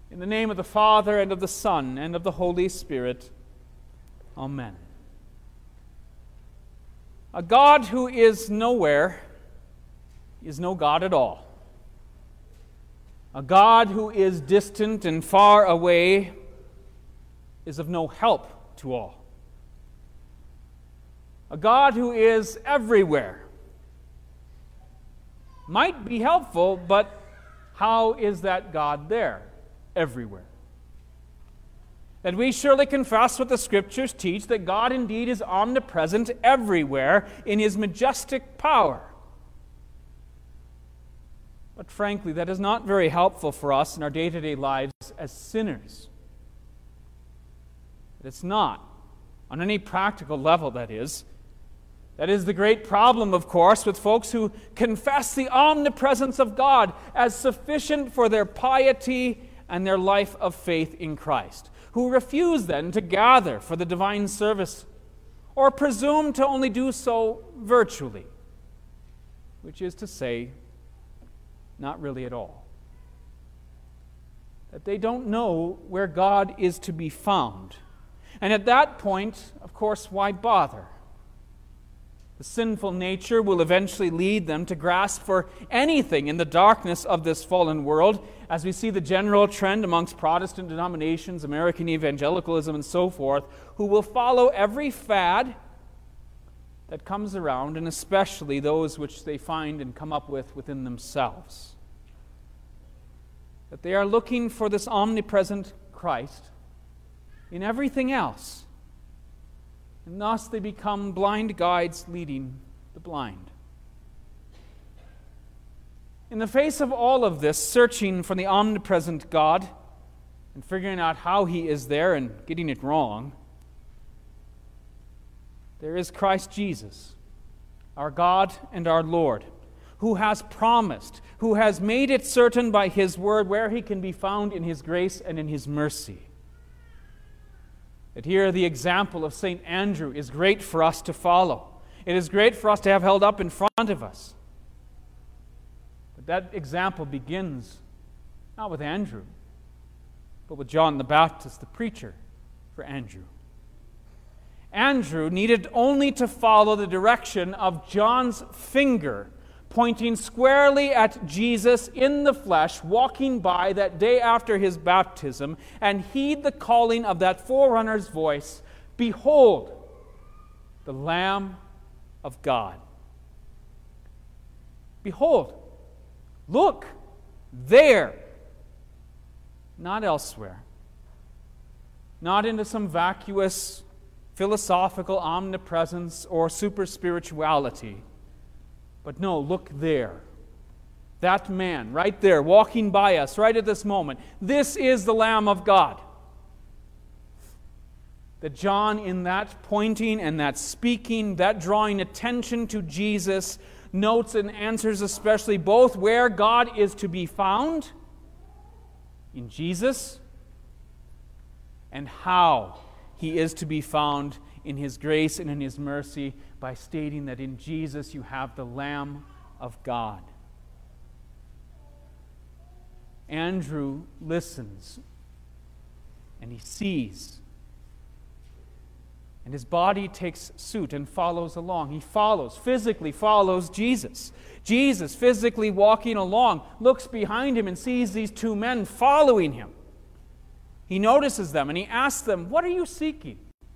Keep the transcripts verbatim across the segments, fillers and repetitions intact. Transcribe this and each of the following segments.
In the name of the Father, and of the Son, and of the Holy Spirit. Amen. A God who is nowhere is no God at all. A God who is distant and far away is of no help to all. A God who is everywhere might be helpful, but how is that God there? Everywhere. That we surely confess what the Scriptures teach, that God indeed is omnipresent everywhere in His majestic power. But frankly, that is not very helpful for us in our day-to-day lives as sinners. It's not, on any practical level, that is. That is the great problem, of course, with folks who confess the omnipresence of God as sufficient for their piety and their life of faith in Christ, who refuse then to gather for the divine service or presume to only do so virtually, which is to say, not really at all. That they don't know where God is to be found. And at that point, of course, why bother? The sinful nature will eventually lead them to grasp for anything in the darkness of this fallen world, as we see the general trend amongst Protestant denominations, American evangelicalism, and so forth, who will follow every fad that comes around, and especially those which they find and come up with within themselves. That they are looking for this omnipresent Christ in everything else. And thus they become blind guides leading the blind. In the face of all of this, searching for the omnipresent God and figuring out how He is there and getting it wrong, there is Christ Jesus, our God and our Lord, who has promised, who has made it certain by His word where He can be found in His grace and in His mercy. That here the example of Saint Andrew is great for us to follow. It is great for us to have held up in front of us. But that example begins not with Andrew, but with John the Baptist, the preacher for Andrew. Andrew needed only to follow the direction of John's finger, pointing squarely at Jesus in the flesh, walking by that day after his baptism, and heed the calling of that forerunner's voice, "Behold, the Lamb of God." Behold, look, there, not elsewhere, not into some vacuous philosophical omnipresence or super spirituality. But no, look there. That man right there, walking by us right at this moment. This is the Lamb of God. That John, in that pointing and that speaking, that drawing attention to Jesus, notes and answers especially both where God is to be found in Jesus and how He is to be found in His grace and in His mercy, by stating that in Jesus you have the Lamb of God. Andrew listens, and he sees, and his body takes suit and follows along. He follows, physically follows Jesus. Jesus, physically walking along, looks behind him and sees these two men following him. He notices them, and he asks them, "What are you seeking?"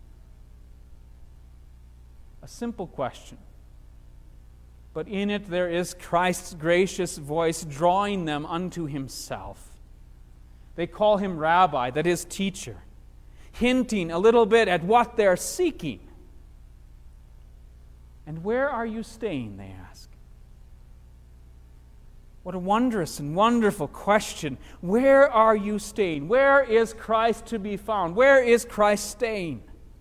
A simple question. But in it there is Christ's gracious voice drawing them unto Himself. They call Him Rabbi, that is, teacher, hinting a little bit at what they're seeking. "And where are you staying?" they ask. What a wondrous and wonderful question. Where are you staying? Where is Christ to be found? Where is Christ staying?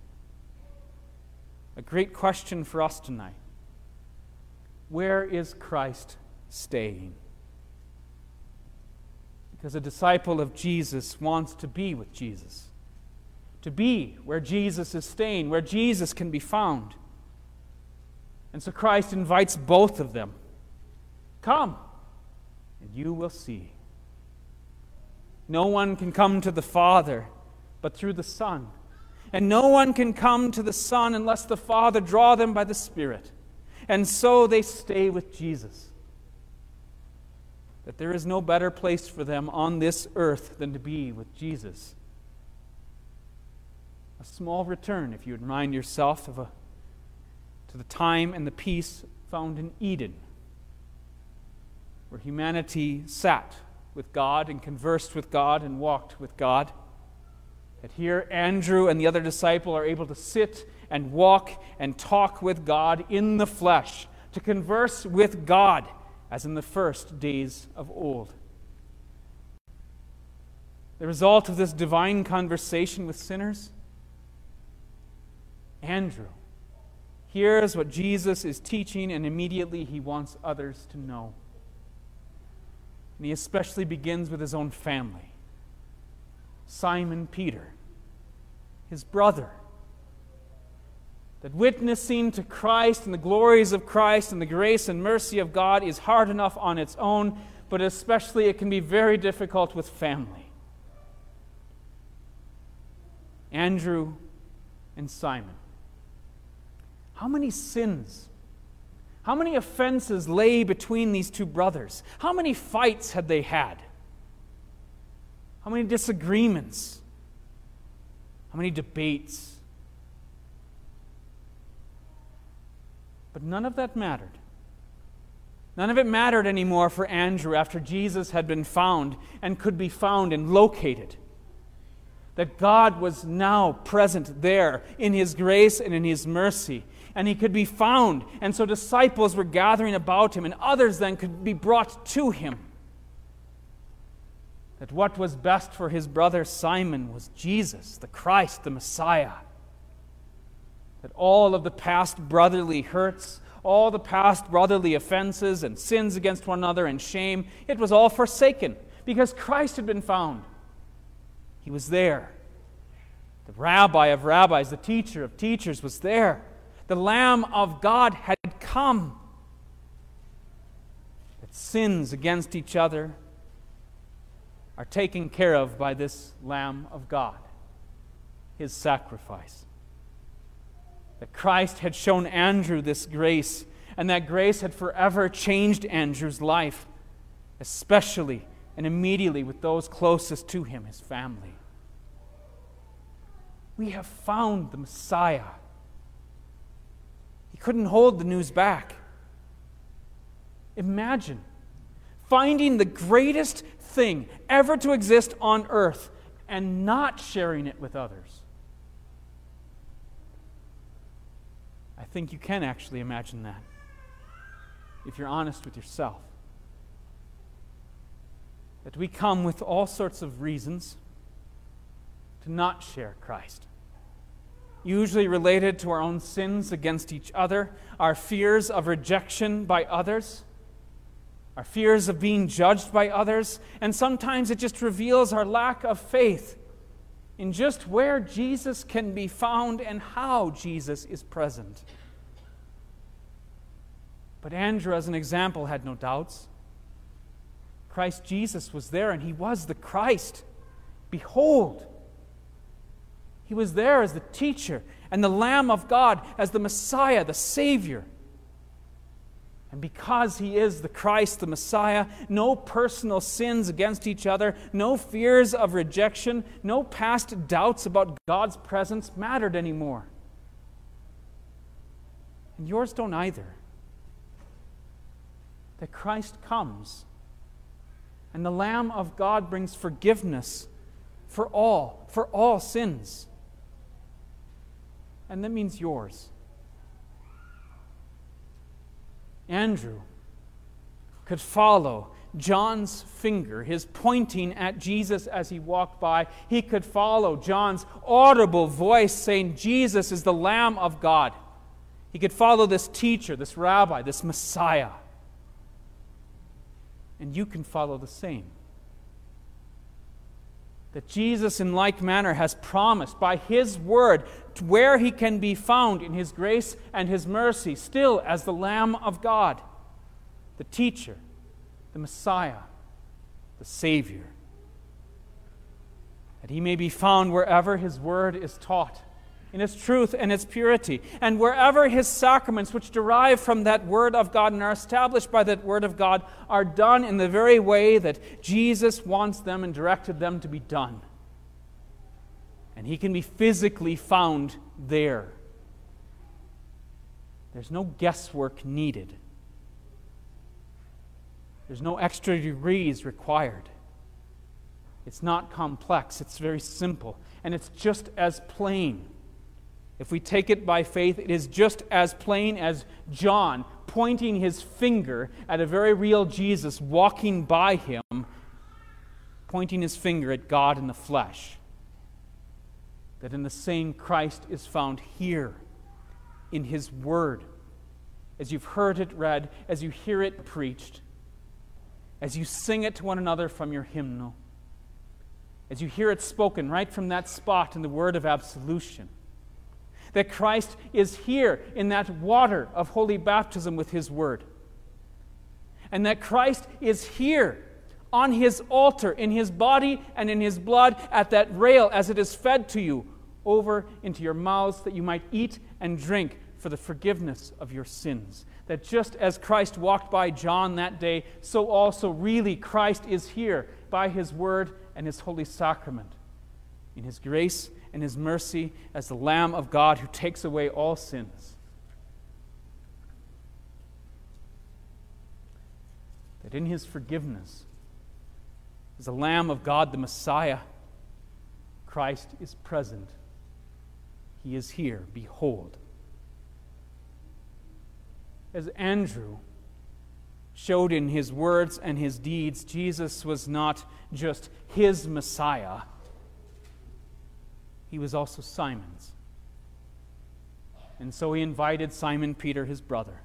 A great question for us tonight. Where is Christ staying? Because a disciple of Jesus wants to be with Jesus, to be where Jesus is staying, where Jesus can be found. And so Christ invites both of them. Come, and you will see. No one can come to the Father but through the Son. And no one can come to the Son unless the Father draw them by the Spirit. And so they stay with Jesus. That there is no better place for them on this earth than to be with Jesus. A small return, if you would remind yourself of a, to the time and the peace found in Eden, where humanity sat with God and conversed with God and walked with God. That here Andrew and the other disciple are able to sit and walk and talk with God in the flesh, to converse with God as in the first days of old. The result of this divine conversation with sinners? Andrew hears what Jesus is teaching, and immediately he wants others to know. And he especially begins with his own family. Simon Peter, his brother, that witnessing to Christ and the glories of Christ and the grace and mercy of God is hard enough on its own, but especially it can be very difficult with family. Andrew and Simon. How many sins, how many offenses lay between these two brothers? How many fights had they had? How many disagreements? How many debates? But none of that mattered. None of it mattered anymore for Andrew after Jesus had been found and could be found and located. That God was now present there in His grace and in His mercy. And He could be found. And so disciples were gathering about Him, and others then could be brought to Him. That what was best for his brother Simon was Jesus, the Christ, the Messiah. That all of the past brotherly hurts, all the past brotherly offenses and sins against one another and shame, it was all forsaken because Christ had been found. He was there. The rabbi of rabbis, the teacher of teachers was there. The Lamb of God had come. That sins against each other are taken care of by this Lamb of God, His sacrifice. That Christ had shown Andrew this grace, and that grace had forever changed Andrew's life, especially and immediately with those closest to him, his family. We have found the Messiah. He couldn't hold the news back. Imagine finding the greatest thing ever to exist on earth and not sharing it with others. I think you can actually imagine that if you're honest with yourself. That we come with all sorts of reasons to not share Christ. Usually related to our own sins against each other, our fears of rejection by others, our fears of being judged by others, and sometimes it just reveals our lack of faith in just where Jesus can be found and how Jesus is present. But Andrew, as an example, had no doubts. Christ Jesus was there, and He was the Christ. Behold, He was there as the teacher and the Lamb of God, as the Messiah, the Savior. And because He is the Christ, the Messiah, no personal sins against each other, no fears of rejection, no past doubts about God's presence mattered anymore. And yours don't either. That Christ comes, and the Lamb of God brings forgiveness for all, for all sins. And that means yours. Andrew could follow John's finger, his pointing at Jesus as he walked by. He could follow John's audible voice saying, Jesus is the Lamb of God. He could follow this teacher, this rabbi, this Messiah. And you can follow the same. That Jesus, in like manner, has promised by His word where He can be found in His grace and His mercy, still as the Lamb of God, the teacher, the Messiah, the Savior. that he may be found wherever his word is taught, in its truth and its purity, and wherever his sacraments, which derive from that word of God and are established by that word of God, are done in the very way that Jesus wants them and directed them to be done. And he can be physically found there. There's no guesswork needed. There's no extra degrees required. It's not complex. It's very simple. And it's just as plain. If we take it by faith, it is just as plain as John pointing his finger at a very real Jesus walking by him, pointing his finger at God in the flesh. That in the same Christ is found here in his word, as you've heard it read, as you hear it preached, as you sing it to one another from your hymnal, as you hear it spoken right from that spot in the word of absolution. That Christ is here in that water of holy baptism with his word. And that Christ is here on his altar, in his body and in his blood, at that rail as it is fed to you over into your mouths, that you might eat and drink for the forgiveness of your sins. That just as Christ walked by John that day, so also really Christ is here by his word and his holy sacrament, in his grace and his mercy as the Lamb of God who takes away all sins. That in his forgiveness, as the Lamb of God, the Messiah, Christ is present. He is here. Behold. As Andrew showed in his words and his deeds, Jesus was not just his Messiah. He was also Simon's. And so he invited Simon Peter, his brother.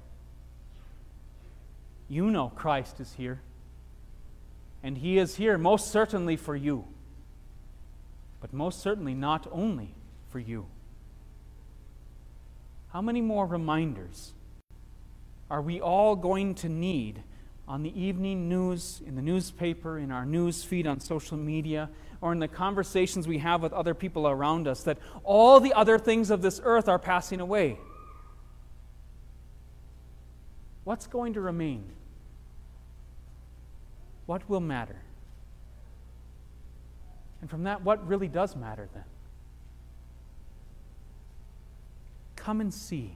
You know Christ is here. And he is here most certainly for you. But most certainly not only for you. How many more reminders are we all going to need on the evening news, in the newspaper, in our news feed on social media, or in the conversations we have with other people around us, that all the other things of this earth are passing away? What's going to remain? What will matter? And from that, what really does matter then? Come and see.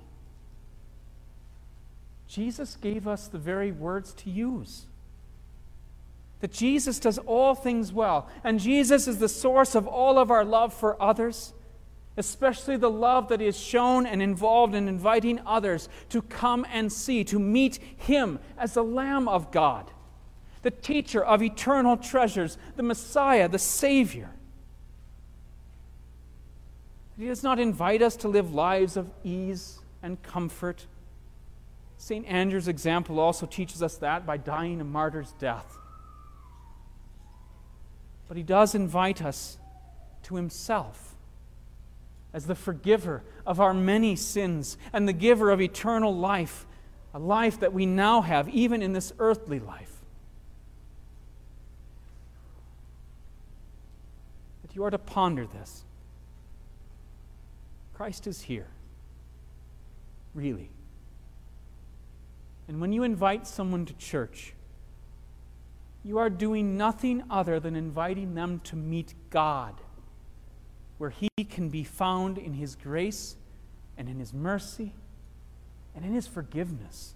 Jesus gave us the very words to use. That Jesus does all things well, and Jesus is the source of all of our love for others, especially the love that is shown and involved in inviting others to come and see, to meet him as the Lamb of God, the teacher of eternal treasures, the Messiah, the Savior. He does not invite us to live lives of ease and comfort. Saint Andrew's example also teaches us that by dying a martyr's death. But he does invite us to himself as the forgiver of our many sins and the giver of eternal life, a life that we now have even in this earthly life. That you are to ponder this. Christ is here, really. And when you invite someone to church, you are doing nothing other than inviting them to meet God, where he can be found in his grace and in his mercy and in his forgiveness.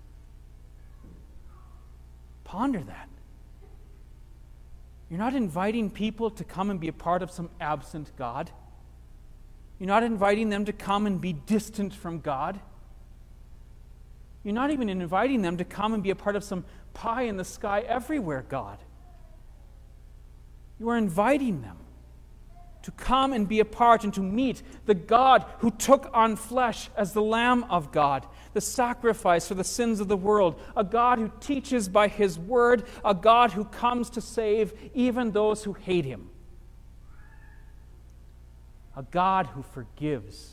Ponder that. You're not inviting people to come and be a part of some absent God. You're not inviting them to come and be distant from God. You're not even inviting them to come and be a part of some pie in the sky everywhere God. You are inviting them to come and be a part and to meet the God who took on flesh as the Lamb of God, the sacrifice for the sins of the world, a God who teaches by his word, a God who comes to save even those who hate him, a God who forgives,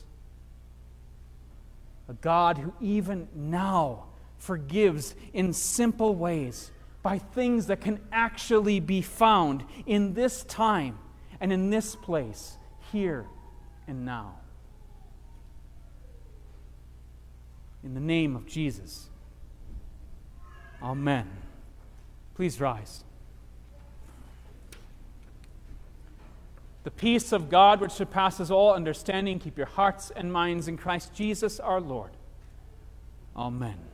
a God who even now forgives in simple ways by things that can actually be found in this time and in this place, here and now. In the name of Jesus. Amen. Please rise. The peace of God, which surpasses all understanding, keep your hearts and minds in Christ Jesus our Lord. Amen.